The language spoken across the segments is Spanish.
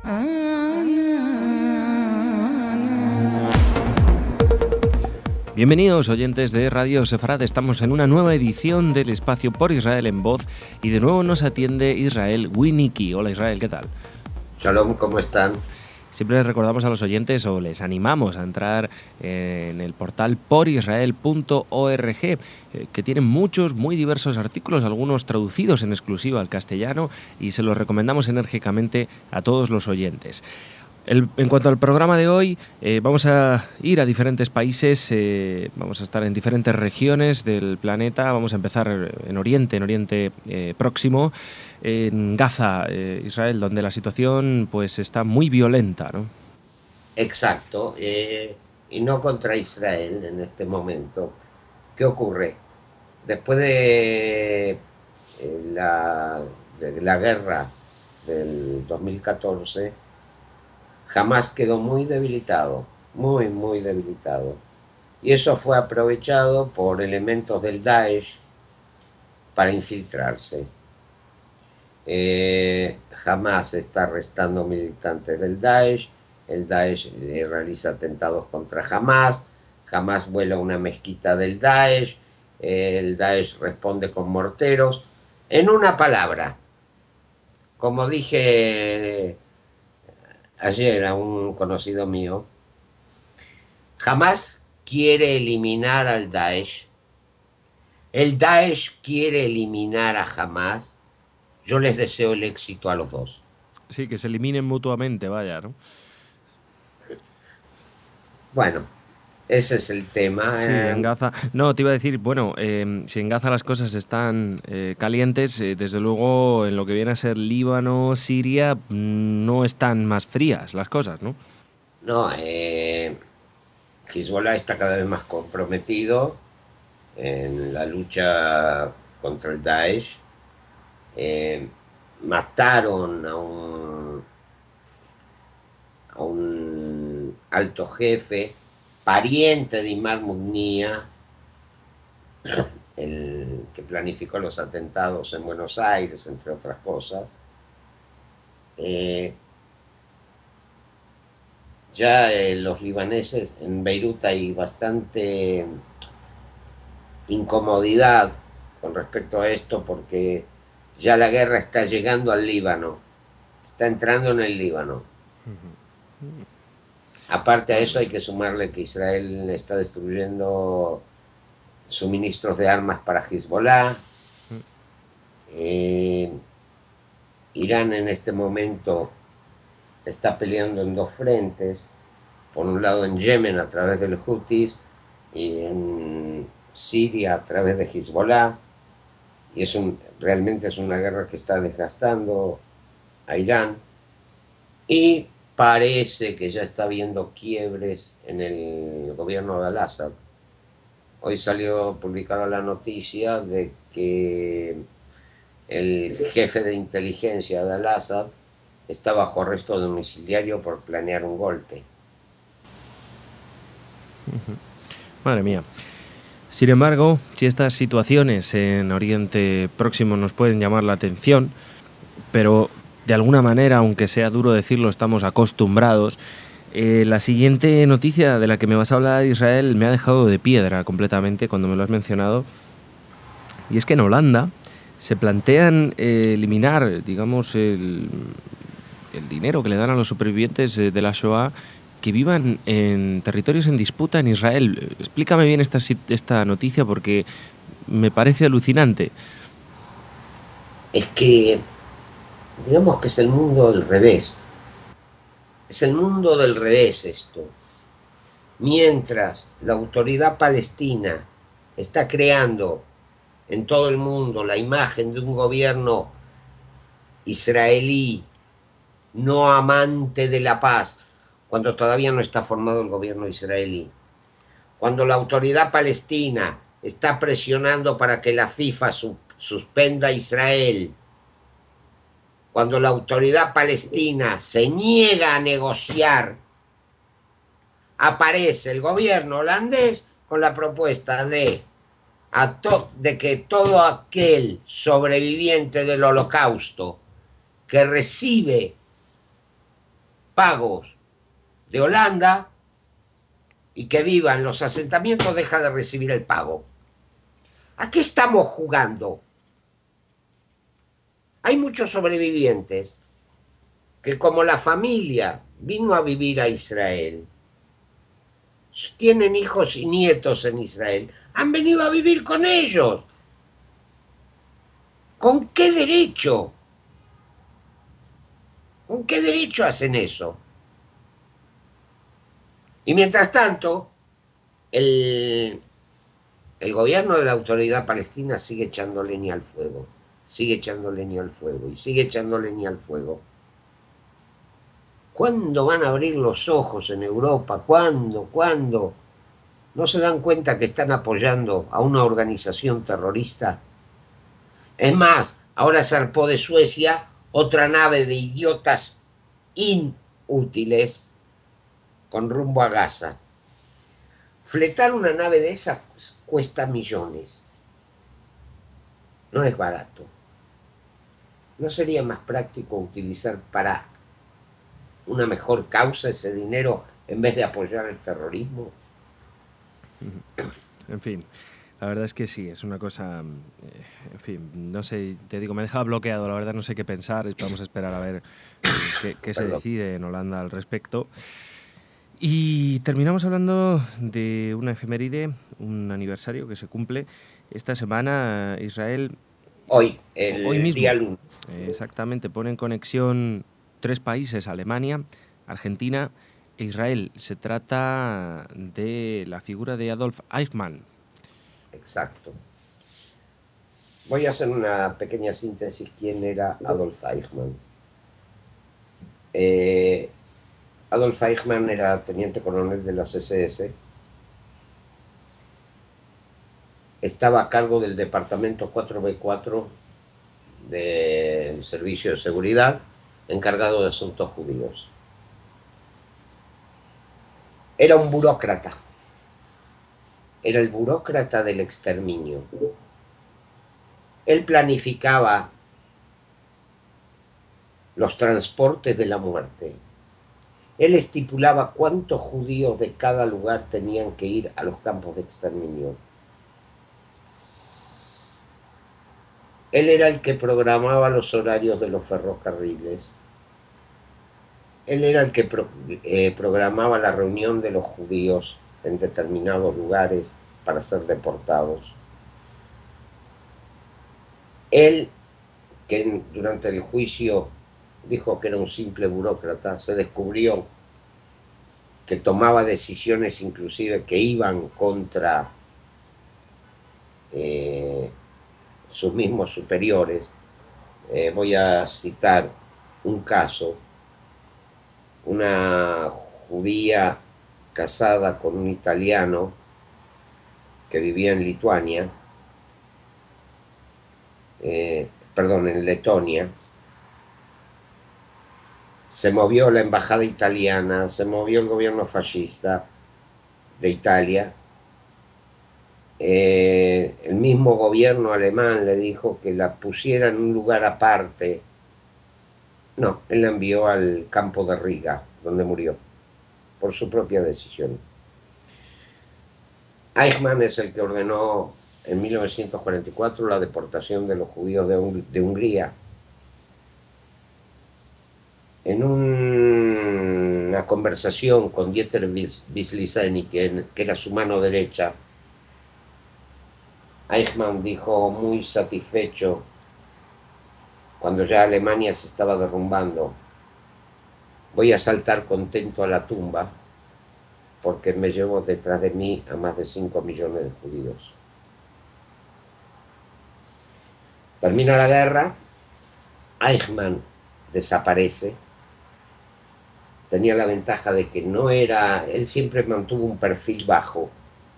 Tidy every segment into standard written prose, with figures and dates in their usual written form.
Bienvenidos oyentes de Radio Sefarad, estamos en una nueva edición del espacio por Israel en voz y de nuevo nos atiende Israel Winnicki. Hola Israel, ¿qué tal? Shalom, ¿cómo están? Siempre les recordamos a los oyentes o les animamos a entrar en el portal porisrael.org, que tiene muchos, muy diversos artículos, algunos traducidos en exclusiva al castellano, y se los recomendamos enérgicamente a todos los oyentes. En cuanto al programa de hoy, vamos a ir a diferentes países, vamos a estar en diferentes regiones del planeta. Vamos a empezar en Oriente Próximo, en Gaza, Israel, donde la situación pues está muy violenta, ¿no? Exacto, y no contra Israel en este momento. ¿Qué ocurre? Después de la guerra del 2014, Hamás quedó muy debilitado, muy debilitado. Y eso fue aprovechado por elementos del Daesh para infiltrarse. Hamás está arrestando militantes del Daesh, el Daesh realiza atentados contra Hamás, Hamás vuela una mezquita del Daesh, el Daesh responde con morteros. En una palabra, como dije ayer a un conocido mío, Hamás quiere eliminar al Daesh, el Daesh quiere eliminar a Hamás. Yo les deseo el éxito a los dos. Sí, que se eliminen mutuamente, vaya, ¿no? Bueno, ese es el tema. Sí, en Gaza. No, te iba a decir, bueno, si en Gaza las cosas están calientes, desde luego en lo que viene a ser Líbano, Siria, no están más frías las cosas, ¿no? No, Hezbollah está cada vez más comprometido en la lucha contra el Daesh. Mataron a un alto jefe, pariente de Imad Mugnia, el que planificó los atentados en Buenos Aires, entre otras cosas. Los libaneses, en Beirut hay bastante incomodidad con respecto a esto, porque ya la guerra está llegando al Líbano, está entrando en el Líbano. Aparte a eso hay que sumarle que Israel está destruyendo suministros de armas para Hezbollah. Irán en este momento está peleando en dos frentes, por un lado en Yemen a través de los Houthis y en Siria a través de Hezbollah, y realmente es una guerra que está desgastando a Irán, y parece que ya está habiendo quiebres en el gobierno de Al-Assad. Hoy salió publicada la noticia de que el jefe de inteligencia de Al-Assad está bajo arresto domiciliario por planear un golpe. Madre mía. Sin embargo, si estas situaciones en Oriente Próximo nos pueden llamar la atención, pero de alguna manera, aunque sea duro decirlo, estamos acostumbrados, la siguiente noticia de la que me vas a hablar, Israel, me ha dejado de piedra completamente cuando me lo has mencionado. Y es que en Holanda se plantean eliminar, digamos, el dinero que le dan a los supervivientes de la Shoah que vivan en territorios en disputa en Israel. Explícame bien esta noticia porque me parece alucinante. Es que, digamos que es el mundo del revés. Es el mundo del revés esto. Mientras la autoridad palestina está creando en todo el mundo la imagen de un gobierno israelí no amante de la paz, cuando todavía no está formado el gobierno israelí, cuando la autoridad palestina está presionando para que la FIFA suspenda a Israel, cuando la autoridad palestina se niega a negociar, aparece el gobierno holandés con la propuesta de que todo aquel sobreviviente del Holocausto que recibe pagos de Holanda y que viva en los asentamientos deja de recibir el pago. ¿A qué estamos jugando? Hay muchos sobrevivientes que, como la familia vino a vivir a Israel, tienen hijos y nietos en Israel, han venido a vivir con ellos. ¿Con qué derecho? ¿Con qué derecho hacen eso? Y mientras tanto, el gobierno de la autoridad palestina sigue echando leña al fuego, sigue echando leña al fuego y sigue echando leña al fuego. ¿Cuándo van a abrir los ojos en Europa? ¿Cuándo? ¿Cuándo? ¿No se dan cuenta que están apoyando a una organización terrorista? Es más, ahora zarpó de Suecia otra nave de idiotas inútiles con rumbo a Gaza. Fletar una nave de esas cuesta millones. No es barato. ¿No sería más práctico utilizar para una mejor causa ese dinero en vez de apoyar el terrorismo? En fin, la verdad es que sí, es una cosa, en fin, no sé, te digo, me deja bloqueado, la verdad no sé qué pensar, vamos a esperar a ver qué se decide en Holanda al respecto. Y terminamos hablando de una efeméride, un aniversario que se cumple esta semana. Israel, Hoy, hoy el día mismo, lunes. exactamente, pone en conexión 3 países, Alemania, Argentina e Israel. Se trata de la figura de Adolf Eichmann. Exacto. Voy a hacer una pequeña síntesis. ¿Quién era Adolf Eichmann? Adolf Eichmann era teniente coronel de las SS. Estaba a cargo del departamento 4B4 del Servicio de Seguridad, encargado de asuntos judíos. Era un burócrata. Era el burócrata del exterminio. Él planificaba los transportes de la muerte. Él estipulaba cuántos judíos de cada lugar tenían que ir a los campos de exterminio. Él era el que programaba los horarios de los ferrocarriles. Él era el que programaba la reunión de los judíos en determinados lugares para ser deportados. Él, que durante el juicio dijo que era un simple burócrata, se descubrió que tomaba decisiones inclusive que iban contra sus mismos superiores. Voy a citar un caso. Una judía casada con un italiano que vivía en Lituania, en Letonia. Se movió la embajada italiana, se movió el gobierno fascista de Italia. El mismo gobierno alemán le dijo que la pusiera en un lugar aparte. No, él la envió al campo de Riga, donde murió, por su propia decisión. Eichmann es el que ordenó en 1944 la deportación de los judíos de Hungría. En una conversación con Dieter Wislicenny, que era su mano derecha, Eichmann dijo muy satisfecho, cuando ya Alemania se estaba derrumbando: voy a saltar contento a la tumba porque me llevo detrás de mí a más de 5 millones de judíos. Termina la guerra, Eichmann desaparece. Tenía la ventaja de que no era, él siempre mantuvo un perfil bajo.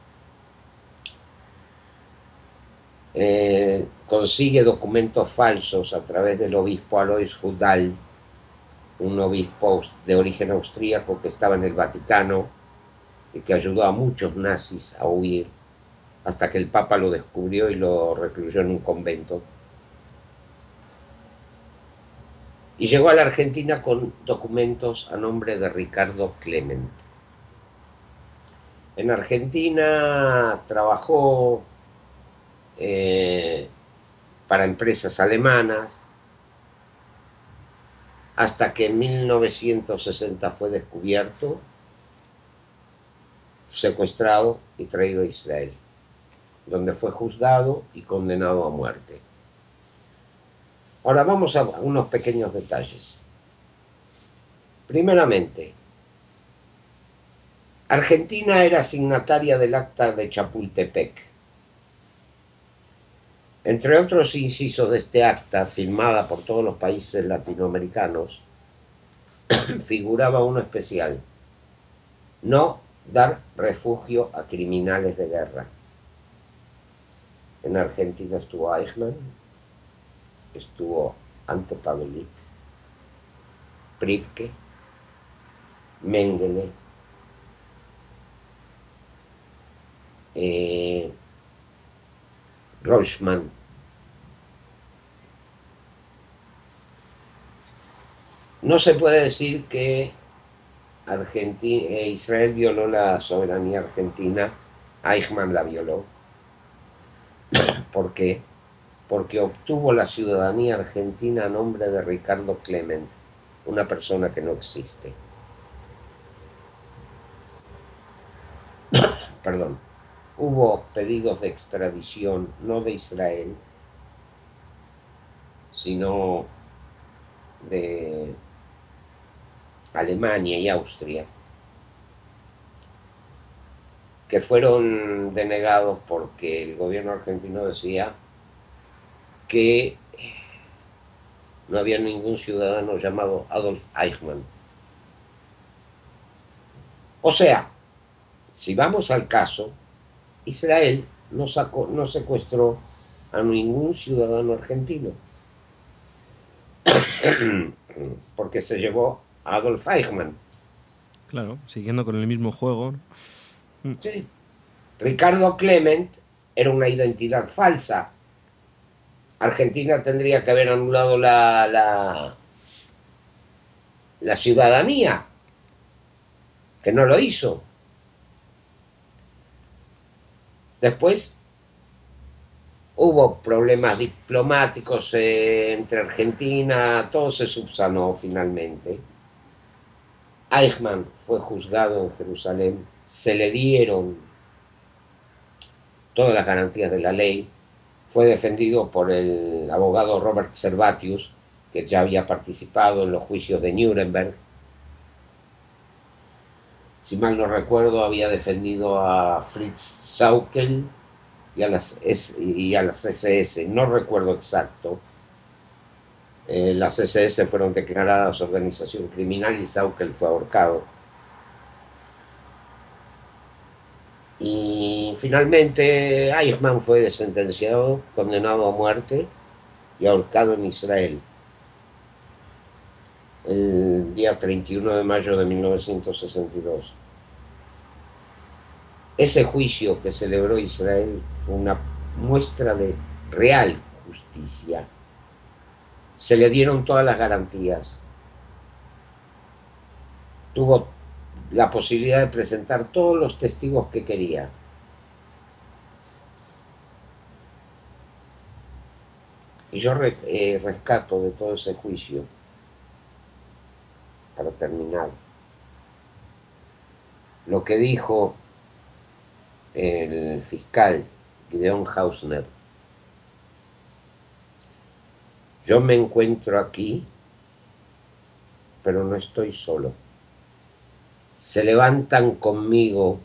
Consigue documentos falsos a través del obispo Alois Hudal, un obispo de origen austríaco que estaba en el Vaticano y que ayudó a muchos nazis a huir, hasta que el Papa lo descubrió y lo recluyó en un convento. y llegó a la Argentina con documentos a nombre de Ricardo Clement. En Argentina trabajó eh, para empresas alemanas hasta que en 1960 fue descubierto, secuestrado y traído a Israel, donde fue juzgado y condenado a muerte. Ahora vamos a unos pequeños detalles. Primeramente, Argentina era signataria del Acta de Chapultepec. Entre otros incisos de este acta, firmada por todos los países latinoamericanos, figuraba uno especial: no dar refugio a criminales de guerra. En Argentina estuvo Eichmann, estuvo Ante Pavelic, Prifke, Mengele, Rochman. No se puede decir que Israel violó la soberanía argentina, Eichmann la violó. ¿Por qué? Porque obtuvo la ciudadanía argentina a nombre de Ricardo Clement, una persona que no existe. Perdón. Hubo pedidos de extradición, no de Israel, sino de Alemania y Austria, que fueron denegados porque el gobierno argentino decía que no había ningún ciudadano llamado Adolf Eichmann. O sea, si vamos al caso, Israel no secuestró a ningún ciudadano argentino, porque se llevó a Adolf Eichmann. Claro, siguiendo con el mismo juego. Sí. Ricardo Clement era una identidad falsa. Argentina tendría que haber anulado la ciudadanía, que no lo hizo. Después hubo problemas diplomáticos entre Argentina, todo se subsanó finalmente. Eichmann fue juzgado en Jerusalén, se le dieron todas las garantías de la ley, fue defendido por el abogado Robert Servatius, que ya había participado en los juicios de Nuremberg. Si mal no recuerdo, había defendido a Fritz Sauckel y a las SS, no recuerdo exacto. Las SS fueron declaradas organización criminal y Sauckel fue ahorcado. Y finalmente Eichmann fue sentenciado, condenado a muerte y ahorcado en Israel el día 31 de mayo de 1962. Ese juicio que celebró Israel fue una muestra de real justicia. Se le dieron todas las garantías. Tuvo la posibilidad de presentar todos los testigos que quería. Y yo rescato de todo ese juicio, para terminar, lo que dijo el fiscal Gideon Hausner. Yo me encuentro aquí, pero no estoy solo. Se levantan conmigo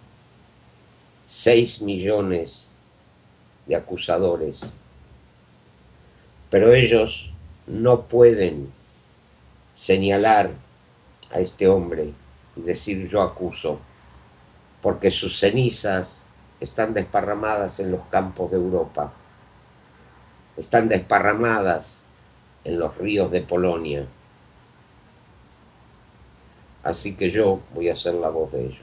6 millones de acusadores, pero ellos no pueden señalar a este hombre y decir yo acuso, porque sus cenizas están desparramadas en los campos de Europa, están desparramadas en los ríos de Polonia. Así que yo voy a ser la voz de ellos.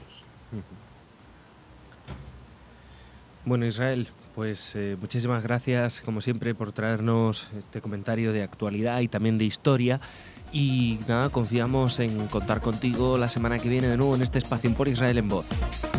Bueno, Israel, pues muchísimas gracias, como siempre, por traernos este comentario de actualidad y también de historia. Y nada, confiamos en contar contigo la semana que viene de nuevo en este espacio en Por Israel en Voz.